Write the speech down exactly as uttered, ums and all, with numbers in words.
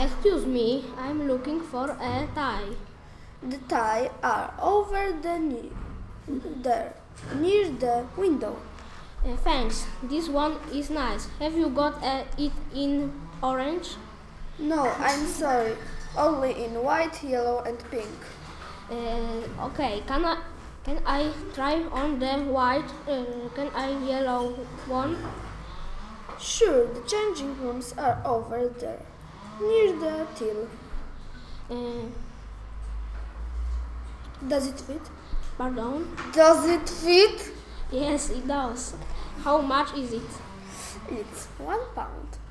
Excuse me, I'm looking for a tie. The tie are over the knee, there, near the window. Uh, thanks, this one is nice. Have you got uh, it in orange? No, I'm sorry, only in white, yellow and pink. Uh, okay, can I can I try on the white? Uh, can I yellow one? Sure, the changing rooms are over there, near the till. Uh, Does it fit? pardon? Does it fit? Yes, it does. How much is it? It's one pound.